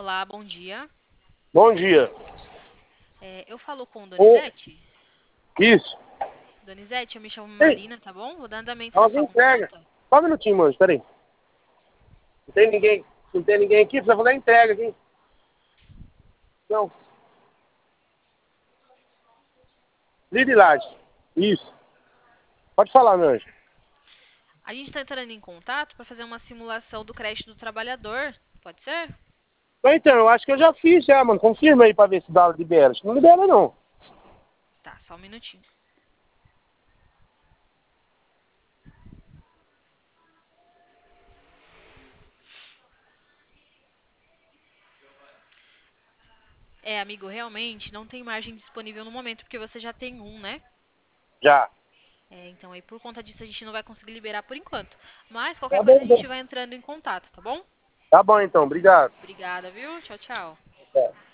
Olá, bom dia. Bom dia. Eu falo com Ô, Donizete. isso. Donizete, eu me chamo Ei, Marina, tá bom? Vou dar andamento na alguém sua entrega. consulta. Só um minutinho, mano, peraí. Não tem ninguém aqui, precisa fazer a entrega aqui. Não. Lidilade. Isso. Pode falar, meu anjo. A gente está entrando em contato para fazer uma simulação do crédito do trabalhador. Pode ser? Então, eu acho que eu já fiz já, mano. Confirma aí pra ver se dá libera. Acho que não libera, não. Tá, só um minutinho. Amigo, realmente não tem margem disponível no momento, porque você já tem um, né? Já. Então aí por conta disso a gente não vai conseguir liberar por enquanto. Mas qualquer Tá coisa bom, a gente então. vai entrando em contato, tá bom? Tá bom, então. Obrigado. Obrigada, viu? Tchau, tchau. Tá.